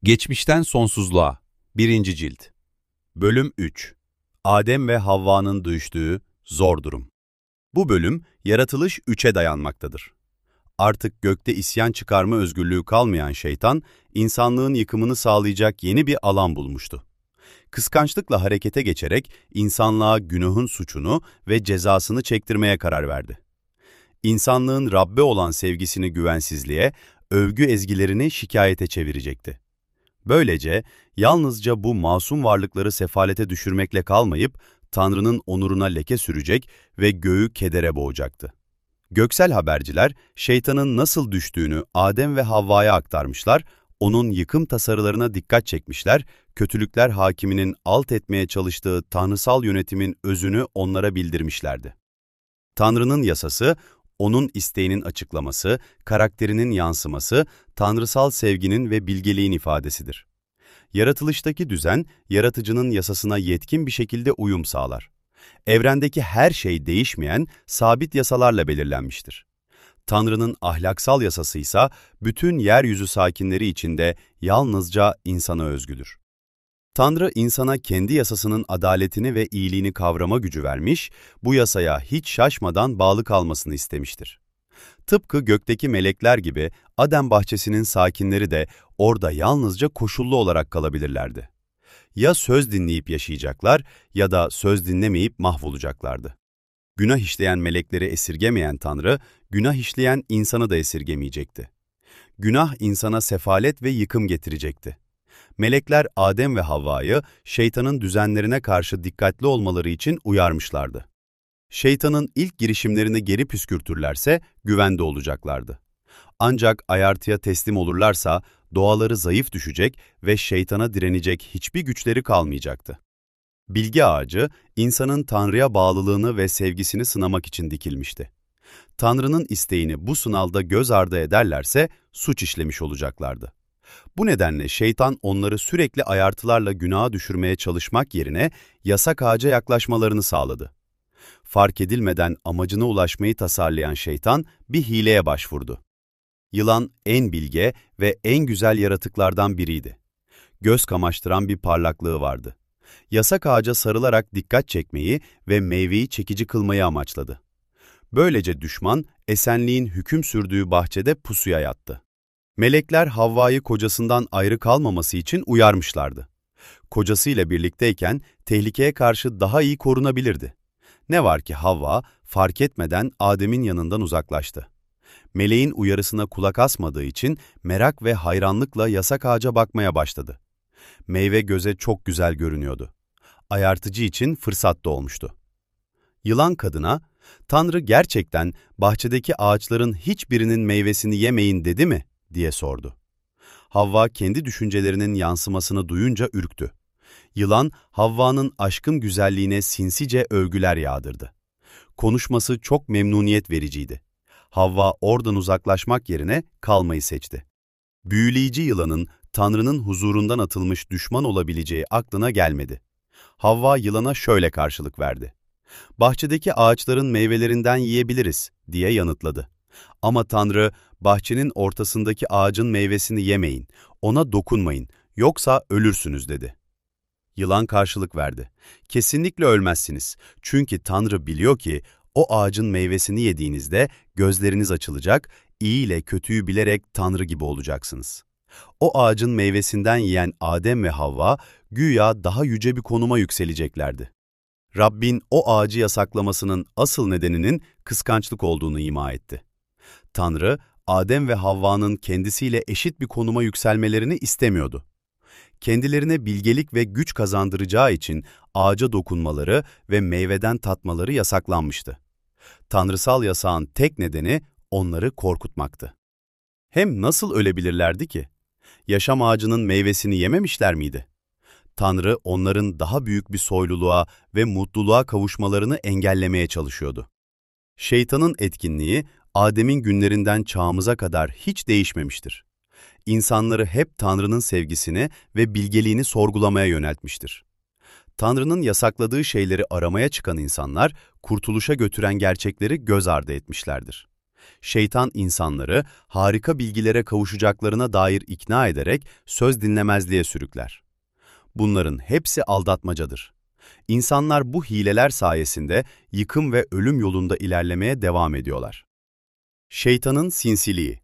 Geçmişten Sonsuzluğa 1. Cilt Bölüm 3 Adem ve Havva'nın düştüğü zor durum. Bu bölüm, yaratılış 3'e dayanmaktadır. Artık gökte isyan çıkarma özgürlüğü kalmayan şeytan, insanlığın yıkımını sağlayacak yeni bir alan bulmuştu. Kıskançlıkla harekete geçerek insanlığa günahın suçunu ve cezasını çektirmeye karar verdi. İnsanlığın Rabbe olan sevgisini güvensizliğe, övgü ezgilerini şikayete çevirecekti. Böylece yalnızca bu masum varlıkları sefalete düşürmekle kalmayıp Tanrı'nın onuruna leke sürecek ve göğü kedere boğacaktı. Göksel haberciler şeytanın nasıl düştüğünü Adem ve Havva'ya aktarmışlar, onun yıkım tasarılarına dikkat çekmişler, kötülükler hakiminin alt etmeye çalıştığı tanrısal yönetimin özünü onlara bildirmişlerdi. Tanrı'nın yasası, onun isteğinin açıklaması, karakterinin yansıması, tanrısal sevginin ve bilgeliğin ifadesidir. Yaratılıştaki düzen, yaratıcının yasasına yetkin bir şekilde uyum sağlar. Evrendeki her şey değişmeyen, sabit yasalarla belirlenmiştir. Tanrı'nın ahlaksal yasası ise bütün yeryüzü sakinleri içinde yalnızca insana özgüdür. Tanrı insana kendi yasasının adaletini ve iyiliğini kavrama gücü vermiş, bu yasaya hiç şaşmadan bağlı kalmasını istemiştir. Tıpkı gökteki melekler gibi Adem bahçesinin sakinleri de orada yalnızca koşullu olarak kalabilirlerdi. Ya söz dinleyip yaşayacaklar ya da söz dinlemeyip mahvolacaklardı. Günah işleyen melekleri esirgemeyen Tanrı, günah işleyen insanı da esirgemeyecekti. Günah insana sefalet ve yıkım getirecekti. Melekler Adem ve Havva'yı şeytanın düzenlerine karşı dikkatli olmaları için uyarmışlardı. Şeytanın ilk girişimlerini geri püskürtürlerse güvende olacaklardı. Ancak ayartıya teslim olurlarsa doğaları zayıf düşecek ve şeytana direnecek hiçbir güçleri kalmayacaktı. Bilgi ağacı, insanın Tanrı'ya bağlılığını ve sevgisini sınamak için dikilmişti. Tanrı'nın isteğini bu sınavda göz ardı ederlerse suç işlemiş olacaklardı. Bu nedenle şeytan onları sürekli ayartılarla günaha düşürmeye çalışmak yerine yasak ağaca yaklaşmalarını sağladı. Fark edilmeden amacına ulaşmayı tasarlayan şeytan bir hileye başvurdu. Yılan en bilge ve en güzel yaratıklardan biriydi. Göz kamaştıran bir parlaklığı vardı. Yasak ağaca sarılarak dikkat çekmeyi ve meyveyi çekici kılmayı amaçladı. Böylece düşman, esenliğin hüküm sürdüğü bahçede pusuya yattı. Melekler Havva'yı kocasından ayrı kalmaması için uyarmışlardı. Kocasıyla birlikteyken tehlikeye karşı daha iyi korunabilirdi. Ne var ki Havva fark etmeden Adem'in yanından uzaklaştı. Meleğin uyarısına kulak asmadığı için merak ve hayranlıkla yasak ağaca bakmaya başladı. Meyve göze çok güzel görünüyordu. Ayartıcı için fırsat da olmuştu. Yılan kadına, "Tanrı gerçekten bahçedeki ağaçların hiçbirinin meyvesini yemeyin dedi mi?" diye sordu. Havva kendi düşüncelerinin yansımasını duyunca ürktü. Yılan, Havva'nın aşkın güzelliğine sinsice övgüler yağdırdı. Konuşması çok memnuniyet vericiydi. Havva oradan uzaklaşmak yerine kalmayı seçti. Büyüleyici yılanın Tanrı'nın huzurundan atılmış düşman olabileceği aklına gelmedi. Havva yılana şöyle karşılık verdi. "Bahçedeki ağaçların meyvelerinden yiyebiliriz," diye yanıtladı. Ama Tanrı, "Bahçenin ortasındaki ağacın meyvesini yemeyin, ona dokunmayın, yoksa ölürsünüz," dedi. Yılan karşılık verdi. "Kesinlikle ölmezsiniz. Çünkü Tanrı biliyor ki o ağacın meyvesini yediğinizde gözleriniz açılacak, iyi ile kötüyü bilerek Tanrı gibi olacaksınız." O ağacın meyvesinden yiyen Adem ve Havva güya daha yüce bir konuma yükseleceklerdi. Rabbin o ağacı yasaklamasının asıl nedeninin kıskançlık olduğunu ima etti. Tanrı, Adem ve Havva'nın kendisiyle eşit bir konuma yükselmelerini istemiyordu. Kendilerine bilgelik ve güç kazandıracağı için ağaca dokunmaları ve meyveden tatmaları yasaklanmıştı. Tanrısal yasağın tek nedeni onları korkutmaktı. Hem nasıl ölebilirlerdi ki? Yaşam ağacının meyvesini yememişler miydi? Tanrı onların daha büyük bir soyluluğa ve mutluluğa kavuşmalarını engellemeye çalışıyordu. Şeytanın etkinliği Adem'in günlerinden çağımıza kadar hiç değişmemiştir. İnsanları hep Tanrı'nın sevgisini ve bilgeliğini sorgulamaya yöneltmiştir. Tanrı'nın yasakladığı şeyleri aramaya çıkan insanlar, kurtuluşa götüren gerçekleri göz ardı etmişlerdir. Şeytan insanları harika bilgilere kavuşacaklarına dair ikna ederek söz dinlemezliğe sürükler. Bunların hepsi aldatmacadır. İnsanlar bu hileler sayesinde yıkım ve ölüm yolunda ilerlemeye devam ediyorlar. Şeytanın sinsiliği.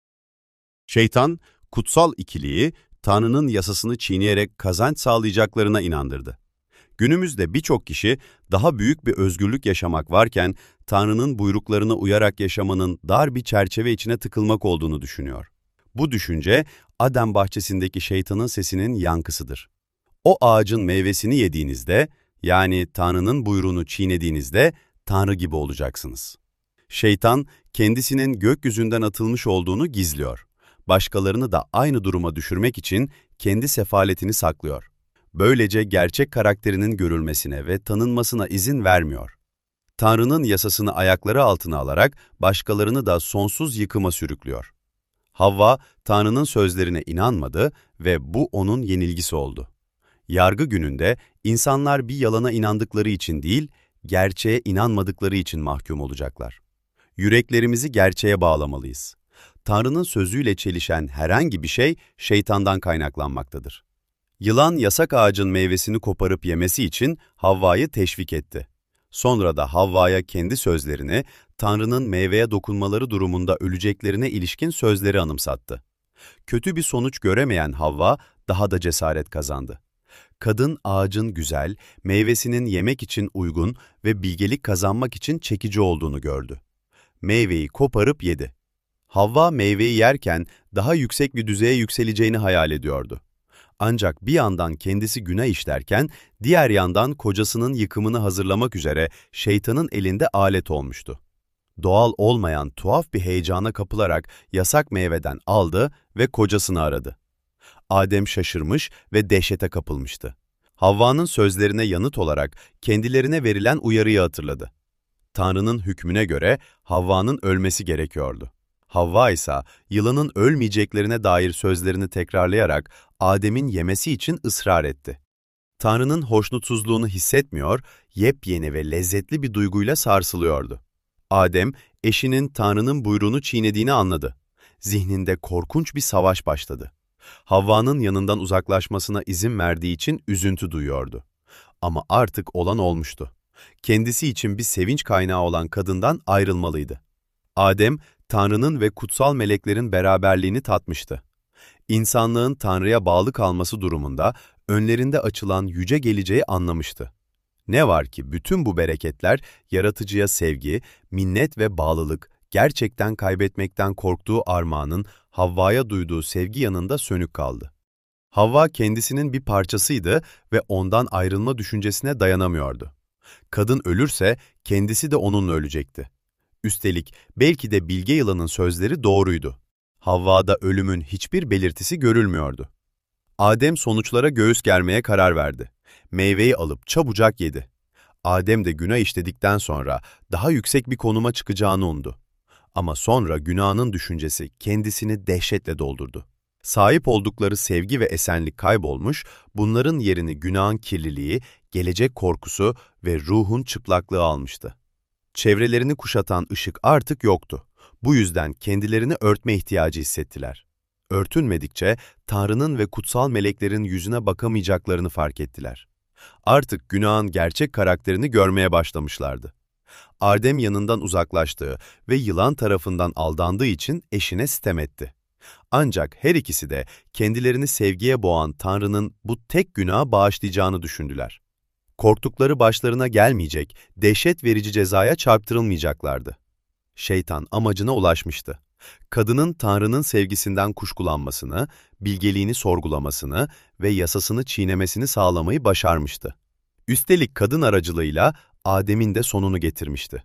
Şeytan, kutsal ikiliği, Tanrı'nın yasasını çiğneyerek kazanç sağlayacaklarına inandırdı. Günümüzde birçok kişi daha büyük bir özgürlük yaşamak varken Tanrı'nın buyruklarına uyarak yaşamanın dar bir çerçeve içine tıkılmak olduğunu düşünüyor. Bu düşünce, Adem bahçesindeki şeytanın sesinin yankısıdır. O ağacın meyvesini yediğinizde, yani Tanrı'nın buyruğunu çiğnediğinizde Tanrı gibi olacaksınız. Şeytan, kendisinin gökyüzünden atılmış olduğunu gizliyor. Başkalarını da aynı duruma düşürmek için kendi sefaletini saklıyor. Böylece gerçek karakterinin görülmesine ve tanınmasına izin vermiyor. Tanrı'nın yasasını ayakları altına alarak başkalarını da sonsuz yıkıma sürüklüyor. Havva, Tanrı'nın sözlerine inanmadı ve bu onun yenilgisi oldu. Yargı gününde insanlar bir yalana inandıkları için değil, gerçeğe inanmadıkları için mahkum olacaklar. Yüreklerimizi gerçeğe bağlamalıyız. Tanrı'nın sözüyle çelişen herhangi bir şey şeytandan kaynaklanmaktadır. Yılan yasak ağacın meyvesini koparıp yemesi için Havva'yı teşvik etti. Sonra da Havva'ya kendi sözlerini, Tanrı'nın meyveye dokunmaları durumunda öleceklerine ilişkin sözleri anımsattı. Kötü bir sonuç göremeyen Havva daha da cesaret kazandı. Kadın ağacın güzel, meyvesinin yemek için uygun ve bilgelik kazanmak için çekici olduğunu gördü. Meyveyi koparıp yedi. Havva meyveyi yerken daha yüksek bir düzeye yükseleceğini hayal ediyordu. Ancak bir yandan kendisi günah işlerken, diğer yandan kocasının yıkımını hazırlamak üzere şeytanın elinde alet olmuştu. Doğal olmayan tuhaf bir heyecana kapılarak yasak meyveden aldı ve kocasını aradı. Adem şaşırmış ve dehşete kapılmıştı. Havva'nın sözlerine yanıt olarak kendilerine verilen uyarıyı hatırladı. Tanrı'nın hükmüne göre Havva'nın ölmesi gerekiyordu. Havva ise yılanın ölmeyeceklerine dair sözlerini tekrarlayarak Adem'in yemesi için ısrar etti. Tanrı'nın hoşnutsuzluğunu hissetmiyor, yepyeni ve lezzetli bir duyguyla sarsılıyordu. Adem, eşinin Tanrı'nın buyruğunu çiğnediğini anladı. Zihninde korkunç bir savaş başladı. Havva'nın yanından uzaklaşmasına izin verdiği için üzüntü duyuyordu. Ama artık olan olmuştu. Kendisi için bir sevinç kaynağı olan kadından ayrılmalıydı. Adem, Tanrı'nın ve kutsal meleklerin beraberliğini tatmıştı. İnsanlığın Tanrı'ya bağlı kalması durumunda önlerinde açılan yüce geleceği anlamıştı. Ne var ki bütün bu bereketler yaratıcıya sevgi, minnet ve bağlılık, gerçekten kaybetmekten korktuğu Armağan'ın Havva'ya duyduğu sevgi yanında sönük kaldı. Havva kendisinin bir parçasıydı ve ondan ayrılma düşüncesine dayanamıyordu. Kadın ölürse kendisi de onunla ölecekti. Üstelik belki de bilge yılanın sözleri doğruydu. Havva'da ölümün hiçbir belirtisi görülmüyordu. Adem sonuçlara göğüs germeye karar verdi. Meyveyi alıp çabucak yedi. Adem de günah işledikten sonra daha yüksek bir konuma çıkacağını umdu. Ama sonra günahının düşüncesi kendisini dehşetle doldurdu. Sahip oldukları sevgi ve esenlik kaybolmuş, bunların yerini günahın kirliliği, gelecek korkusu ve ruhun çıplaklığı almıştı. Çevrelerini kuşatan ışık artık yoktu. Bu yüzden kendilerini örtme ihtiyacı hissettiler. Örtünmedikçe Tanrı'nın ve kutsal meleklerin yüzüne bakamayacaklarını fark ettiler. Artık günahın gerçek karakterini görmeye başlamışlardı. Adem yanından uzaklaştığı ve yılan tarafından aldandığı için eşine sitem etti. Ancak her ikisi de kendilerini sevgiye boğan Tanrı'nın bu tek günahı bağışlayacağını düşündüler. Korktukları başlarına gelmeyecek, dehşet verici cezaya çarptırılmayacaklardı. Şeytan amacına ulaşmıştı. Kadının Tanrı'nın sevgisinden kuşkulanmasını, bilgeliğini sorgulamasını ve yasasını çiğnemesini sağlamayı başarmıştı. Üstelik kadın aracılığıyla Adem'in de sonunu getirmişti.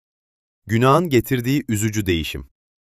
Günahın getirdiği üzücü değişim.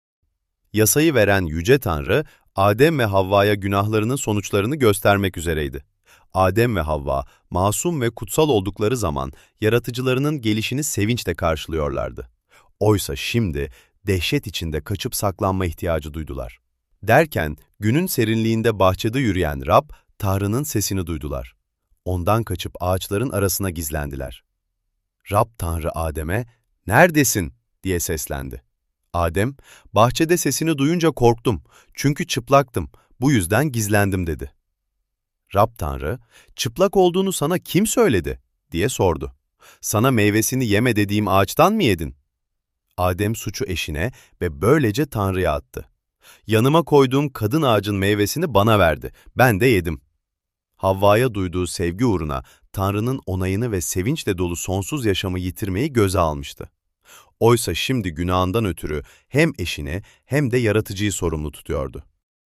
Yasayı veren Yüce Tanrı, Adem ve Havva'ya günahlarının sonuçlarını göstermek üzereydi. Adem ve Havva, masum ve kutsal oldukları zaman yaratıcılarının gelişini sevinçle karşılıyorlardı. Oysa şimdi dehşet içinde kaçıp saklanma ihtiyacı duydular. Derken günün serinliğinde bahçede yürüyen Rab, Tanrı'nın sesini duydular. Ondan kaçıp ağaçların arasına gizlendiler. Rab Tanrı Adem'e, "Neredesin?" diye seslendi. Adem, bahçede sesini duyunca korktum çünkü çıplaktım, bu yüzden gizlendim dedi. Rab Tanrı, çıplak olduğunu sana kim söyledi diye sordu. Sana meyvesini yeme dediğim ağaçtan mı yedin? Adem suçu eşine ve böylece Tanrı'ya attı. Yanıma koyduğum kadın ağacın meyvesini bana verdi, ben de yedim. Havva'ya duyduğu sevgi uğruna Tanrı'nın onayını ve sevinçle dolu sonsuz yaşamı yitirmeyi göze almıştı. Oysa şimdi günahından ötürü hem eşini hem de yaratıcıyı sorumlu tutuyordu.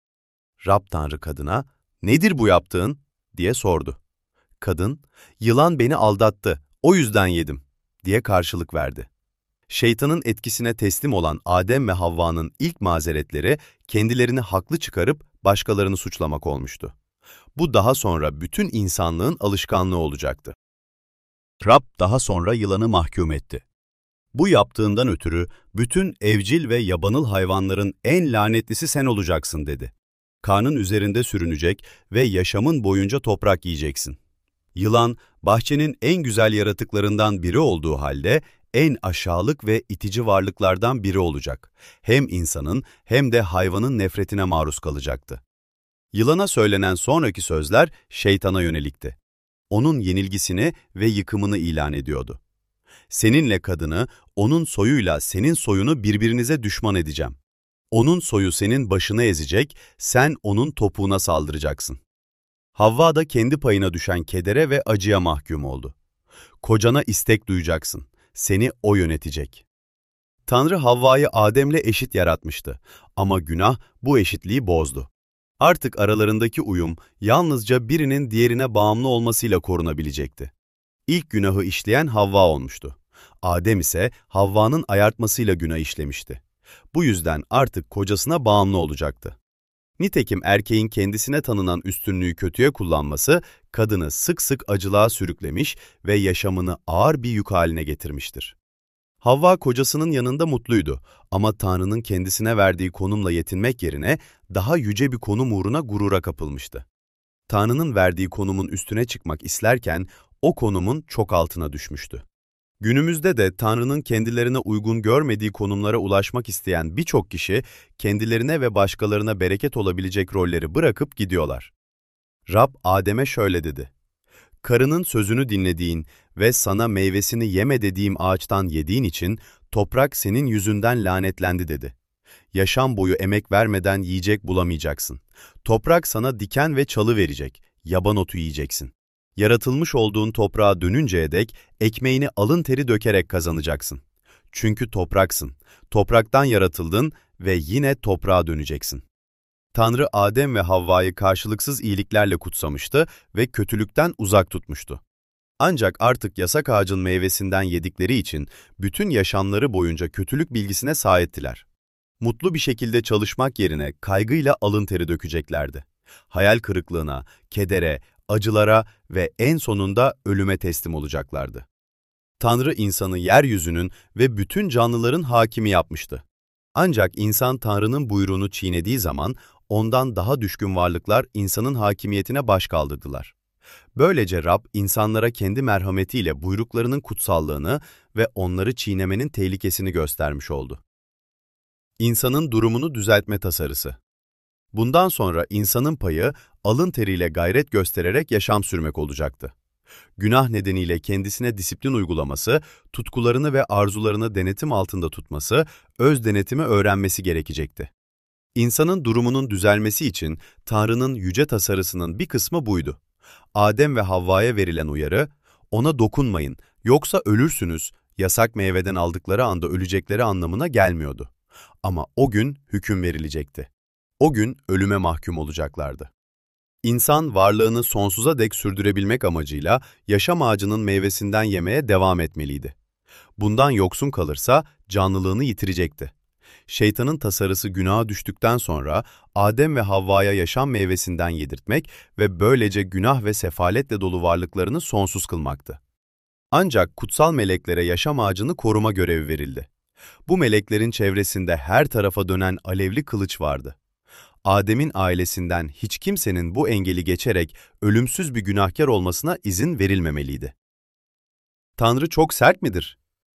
Rab Tanrı kadına, "Nedir bu yaptığın?" diye sordu. Kadın, "Yılan beni aldattı, o yüzden yedim." diye karşılık verdi. Şeytanın etkisine teslim olan Adem ve Havva'nın ilk mazeretleri kendilerini haklı çıkarıp başkalarını suçlamak olmuştu. Bu daha sonra bütün insanlığın alışkanlığı olacaktı. Rab daha sonra yılanı mahkum etti. Bu yaptığından ötürü bütün evcil ve yabanıl hayvanların en lanetlisi sen olacaksın dedi. Karnın üzerinde sürünecek ve yaşamın boyunca toprak yiyeceksin. Yılan, bahçenin en güzel yaratıklarından biri olduğu halde en aşağılık ve itici varlıklardan biri olacak. Hem insanın hem de hayvanın nefretine maruz kalacaktı. Yılana söylenen sonraki sözler şeytana yönelikti. Onun yenilgisini ve yıkımını ilan ediyordu. Seninle kadını, onun soyuyla senin soyunu birbirinize düşman edeceğim. Onun soyu senin başını ezecek, sen onun topuğuna saldıracaksın. Havva da kendi payına düşen kedere ve acıya mahkum oldu. Kocana istek duyacaksın, seni o yönetecek. Tanrı Havva'yı Adem'le eşit yaratmıştı ama günah bu eşitliği bozdu. Artık aralarındaki uyum yalnızca birinin diğerine bağımlı olmasıyla korunabilecekti. İlk günahı işleyen Havva olmuştu. Adem ise Havva'nın ayartmasıyla günah işlemişti. Bu yüzden artık kocasına bağımlı olacaktı. Nitekim erkeğin kendisine tanınan üstünlüğü kötüye kullanması, kadını sık sık acılığa sürüklemiş ve yaşamını ağır bir yük haline getirmiştir. Havva kocasının yanında mutluydu ama Tanrı'nın kendisine verdiği konumla yetinmek yerine daha yüce bir konum uğruna gurura kapılmıştı. Tanrı'nın verdiği konumun üstüne çıkmak isterken o konumun çok altına düşmüştü. Günümüzde de Tanrı'nın kendilerine uygun görmediği konumlara ulaşmak isteyen birçok kişi kendilerine ve başkalarına bereket olabilecek rolleri bırakıp gidiyorlar. Rab Adem'e şöyle dedi: "Karının sözünü dinlediğin ve sana meyvesini yeme dediğim ağaçtan yediğin için toprak senin yüzünden lanetlendi" dedi. "Yaşam boyu emek vermeden yiyecek bulamayacaksın. Toprak sana diken ve çalı verecek, yaban otu yiyeceksin. Yaratılmış olduğun toprağa dönünceye dek ekmeğini alın teri dökerek kazanacaksın. Çünkü topraksın, topraktan yaratıldın ve yine toprağa döneceksin." Tanrı Adem ve Havva'yı karşılıksız iyiliklerle kutsamıştı ve kötülükten uzak tutmuştu. Ancak artık yasak ağacın meyvesinden yedikleri için bütün yaşamları boyunca kötülük bilgisine sahiptiler. Mutlu bir şekilde çalışmak yerine kaygıyla alın teri dökeceklerdi. Hayal kırıklığına, kedere, acılara ve en sonunda ölüme teslim olacaklardı. Tanrı insanı yeryüzünün ve bütün canlıların hakimi yapmıştı. Ancak insan Tanrı'nın buyruğunu çiğnediği zaman ondan daha düşkün varlıklar insanın hakimiyetine baş kaldırdılar. Böylece Rab insanlara kendi merhametiyle buyruklarının kutsallığını ve onları çiğnemenin tehlikesini göstermiş oldu. İnsanın durumunu düzeltme tasarısı. Bundan sonra insanın payı alın teriyle gayret göstererek yaşam sürmek olacaktı. Günah nedeniyle kendisine disiplin uygulaması, tutkularını ve arzularını denetim altında tutması, öz denetimi öğrenmesi gerekecekti. İnsanın durumunun düzelmesi için Tanrı'nın yüce tasarısının bir kısmı buydu. Adem ve Havva'ya verilen uyarı, "Ona dokunmayın, yoksa ölürsünüz," yasak meyveden aldıkları anda ölecekleri anlamına gelmiyordu. Ama o gün hüküm verilecekti. O gün ölüme mahkum olacaklardı. İnsan varlığını sonsuza dek sürdürebilmek amacıyla yaşam ağacının meyvesinden yemeye devam etmeliydi. Bundan yoksun kalırsa canlılığını yitirecekti. Şeytanın tasarısı günaha düştükten sonra Adem ve Havva'ya yaşam meyvesinden yedirtmek ve böylece günah ve sefaletle dolu varlıklarını sonsuz kılmaktı. Ancak kutsal meleklere yaşam ağacını koruma görevi verildi. Bu meleklerin çevresinde her tarafa dönen alevli kılıç vardı. Adem'in ailesinden hiç kimsenin bu engeli geçerek ölümsüz bir günahkar olmasına izin verilmemeliydi. Tanrı çok sert midir?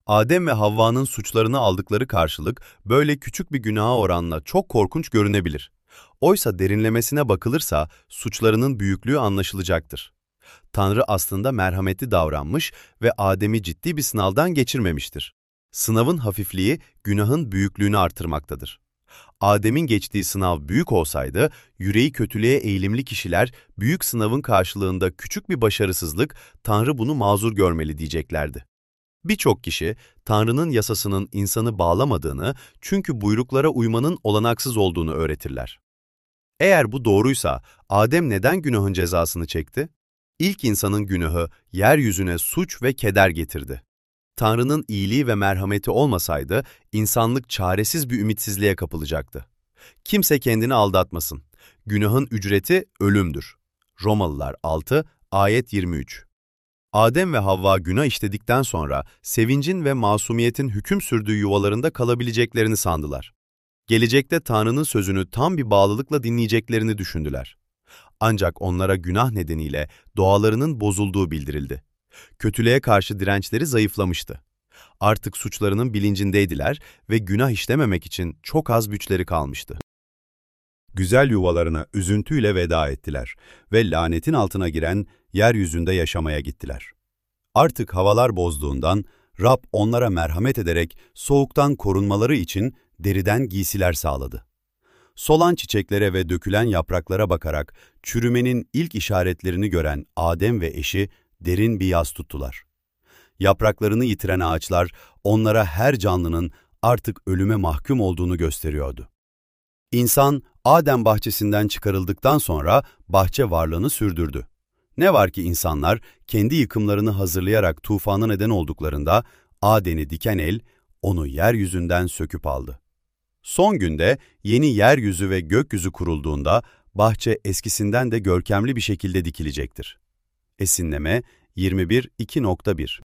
Adem ve Havva'nın suçlarını aldıkları karşılık böyle küçük bir günaha oranla çok korkunç görünebilir. Oysa derinlemesine bakılırsa suçlarının büyüklüğü anlaşılacaktır. Tanrı aslında merhametli davranmış ve Adem'i ciddi bir sınavdan geçirmemiştir. Sınavın hafifliği günahın büyüklüğünü artırmaktadır. Adem'in geçtiği sınav büyük olsaydı, yüreği kötülüğe eğilimli kişiler büyük sınavın karşılığında küçük bir başarısızlık, Tanrı bunu mazur görmeli diyeceklerdi. Birçok kişi, Tanrı'nın yasasının insanı bağlamadığını, çünkü buyruklara uymanın olanaksız olduğunu öğretirler. Eğer bu doğruysa, Adem neden günahın cezasını çekti? İlk insanın günahı, yeryüzüne suç ve keder getirdi. Tanrı'nın iyiliği ve merhameti olmasaydı, insanlık çaresiz bir ümitsizliğe kapılacaktı. Kimse kendini aldatmasın. Günahın ücreti ölümdür. Romalılar 6, ayet 23. Adem ve Havva günah işledikten sonra sevincin ve masumiyetin hüküm sürdüğü yuvalarında kalabileceklerini sandılar. Gelecekte Tanrı'nın sözünü tam bir bağlılıkla dinleyeceklerini düşündüler. Ancak onlara günah nedeniyle doğalarının bozulduğu bildirildi. Kötülüğe karşı dirençleri zayıflamıştı. Artık suçlarının bilincindeydiler ve günah işlememek için çok az güçleri kalmıştı. Güzel yuvalarına üzüntüyle veda ettiler ve lanetin altına giren yeryüzünde yaşamaya gittiler. Artık havalar bozduğundan Rab onlara merhamet ederek soğuktan korunmaları için deriden giysiler sağladı. Solan çiçeklere ve dökülen yapraklara bakarak çürümenin ilk işaretlerini gören Adem ve eşi derin bir yas tuttular. Yapraklarını yitiren ağaçlar onlara her canlının artık ölüme mahkum olduğunu gösteriyordu. İnsan Adem bahçesinden çıkarıldıktan sonra bahçe varlığını sürdürdü. Ne var ki insanlar kendi yıkımlarını hazırlayarak tufana neden olduklarında Adem'i diken el onu yeryüzünden söküp aldı. Son günde yeni yeryüzü ve gökyüzü kurulduğunda bahçe eskisinden de görkemli bir şekilde dikilecektir. Esinleme 21.2.1